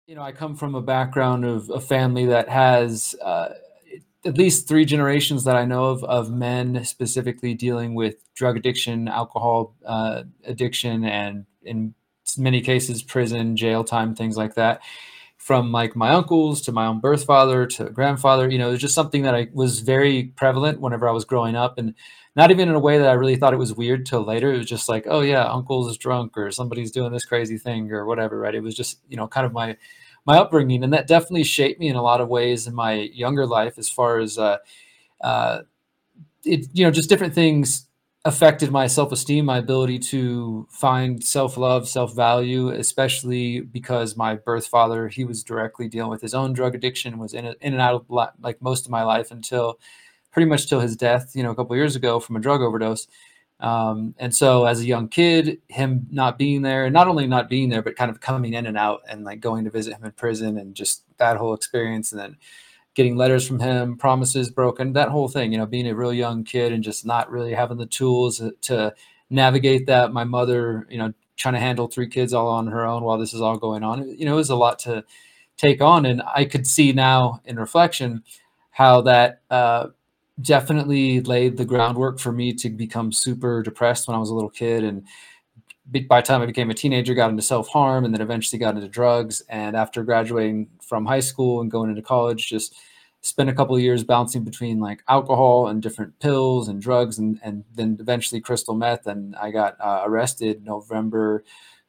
I come from a background of a family that has at least three generations that I know of men specifically dealing with drug addiction, alcohol addiction, and in many cases, prison, jail time, things like that. From like my uncles to my own birth father to grandfather, it was just something that I was very prevalent whenever I was growing up, and not even in a way that I really thought it was weird till later. It was just like, oh yeah, uncle's drunk or somebody's doing this crazy thing or whatever, right? It was just, kind of my upbringing, and that definitely shaped me in a lot of ways in my younger life, as far as uh, just different things affected my self-esteem, my ability to find self-love, self-value, especially because my birth father, he was directly dealing with his own drug addiction, was in and out of like most of my life until pretty much till his death, a couple of years ago from a drug overdose. And so as a young kid, him not being there, and not only not being there, but kind of coming in and out and like going to visit him in prison and just that whole experience. And then getting letters from him, promises broken, that whole thing, being a real young kid and just not really having the tools to navigate that. My mother, trying to handle three kids all on her own while this is all going on. It was a lot to take on. And I could see now in reflection how that definitely laid the groundwork for me to become super depressed when I was a little kid. And by the time I became a teenager, got into self-harm, and then eventually got into drugs. And after graduating from high school and going into college, just spent a couple of years bouncing between like alcohol and different pills and drugs, and then eventually crystal meth. And I got arrested November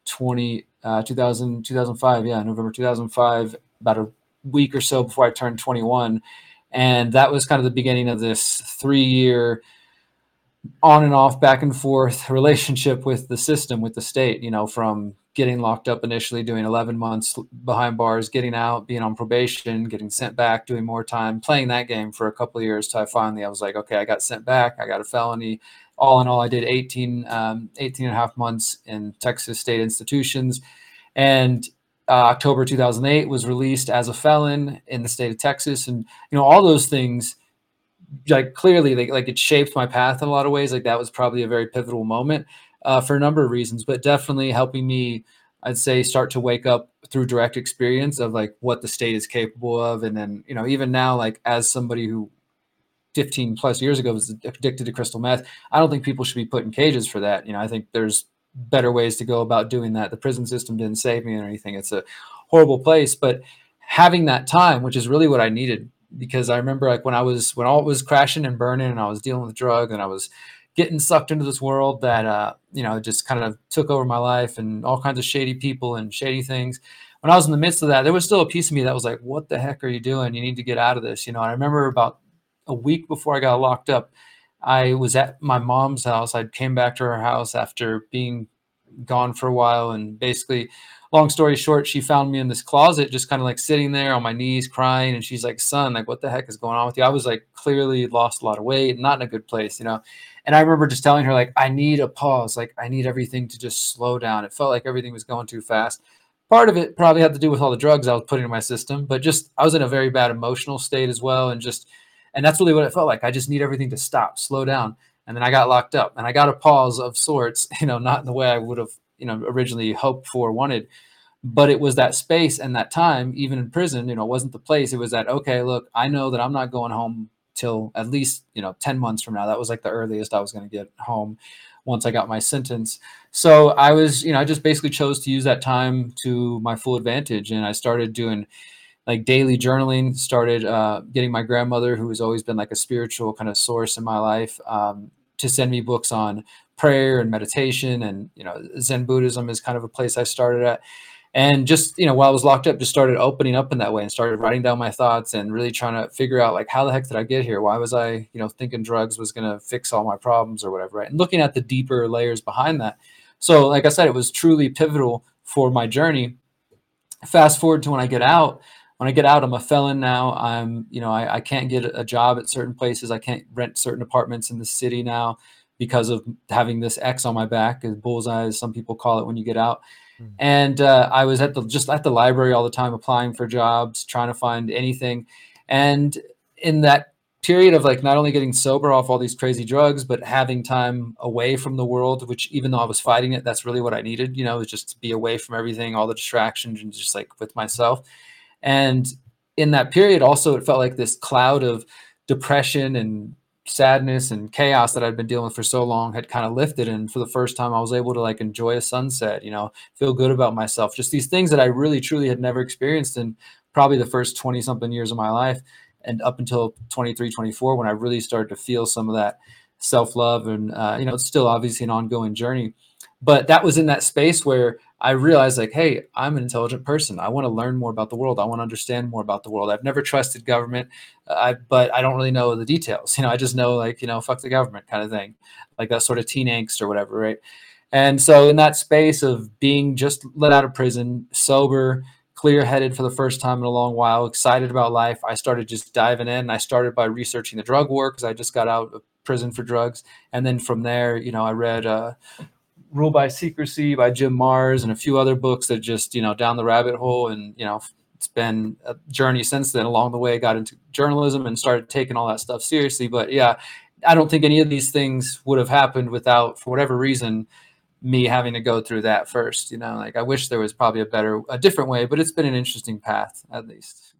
2005. Yeah, November 2005, about a week or so before I turned 21. And that was kind of the beginning of this 3 year on and off, back and forth relationship with the system, with the state, from getting locked up initially, doing 11 months behind bars, getting out, being on probation, getting sent back, doing more time, playing that game for a couple of years till I was like, okay, I got sent back. I got a felony. All in all, I did 18 and a half months in Texas state institutions. And October 2008 was released as a felon in the state of Texas. And, all those things, like clearly like it shaped my path in a lot of ways. Like that was probably a very pivotal moment for a number of reasons, but definitely helping me, I'd say, start to wake up through direct experience of like what the state is capable of. And then, even now, like as somebody who 15 plus years ago was addicted to crystal meth, I don't think people should be put in cages for that. I think there's better ways to go about doing that. The prison system didn't save me or anything. It's a horrible place, but having that time, which is really what I needed, because I remember like when all was crashing and burning and I was dealing with drugs and I was getting sucked into this world that just kind of took over my life and all kinds of shady people and shady things. When I was in the midst of that, there was still a piece of me that was like, what the heck are you doing? You need to get out of this. And I remember about a week before I got locked up, I was at my mom's house. I came back to her house after being gone for a while, and basically, long story short, she found me in this closet just kind of like sitting there on my knees crying, and she's like, son, like what the heck is going on with you? I was like clearly lost a lot of weight, not in a good place. And I remember just telling her, like, I need a pause, like I need everything to just slow down. It felt like everything was going too fast. Part of it probably had to do with all the drugs I was putting in my system, but just I was in a very bad emotional state as well. And that's really what it felt like. I just need everything to stop, slow down. And then I got locked up, and I got a pause of sorts, not in the way I would have, originally hoped for, wanted, but it was that space and that time, even in prison, it wasn't the place. It was that, okay, look, I know that I'm not going home till at least, 10 months from now. That was like the earliest I was going to get home once I got my sentence. So I was, I just basically chose to use that time to my full advantage. And I started doing like daily journaling, started getting my grandmother, who has always been like a spiritual kind of source in my life, to send me books on prayer and meditation. And, Zen Buddhism is kind of a place I started at. And just, while I was locked up, just started opening up in that way and started writing down my thoughts and really trying to figure out, like, how the heck did I get here? Why was I, thinking drugs was going to fix all my problems or whatever, right? And looking at the deeper layers behind that. So, like I said, it was truly pivotal for my journey. Fast forward to when I get out. When I get out, I'm a felon now. I can't get a job at certain places. I can't rent certain apartments in the city now because of having this X on my back, as bullseye, as some people call it, when you get out. And I was just at the library all the time, applying for jobs, trying to find anything. And in that period of like not only getting sober off all these crazy drugs, but having time away from the world, which even though I was fighting it, that's really what I needed, you know, is just to be away from everything, all the distractions, and just like with myself. And in that period, also, it felt like this cloud of depression and sadness and chaos that I'd been dealing with for so long had kind of lifted. And for the first time, I was able to like enjoy a sunset, you know, feel good about myself, just these things that I really, truly had never experienced in probably the first 20 something years of my life. And up until 23, 24, when I really started to feel some of that self love. And, you know, it's still obviously an ongoing journey. But that was in that space where I realized, like, hey, I'm an intelligent person. I want to learn more about the world. I want to understand more about the world. I've never trusted government, but I don't really know the details. You know, I just know, like, you know, fuck the government kind of thing, like that sort of teen angst or whatever, right? And so in that space of being just let out of prison, sober, clear headed for the first time in a long while, excited about life, I started just diving in. I started by researching the drug war because I just got out of prison for drugs. And then from there, you know, I read Rule by Secrecy by Jim Marrs and a few other books that just, you know, down the rabbit hole. And, you know, it's been a journey since then. Along the way, I got into journalism and started taking all that stuff seriously. But yeah, I don't think any of these things would have happened without, for whatever reason, me having to go through that first. You know, like I wish there was probably a different way, but it's been an interesting path at least.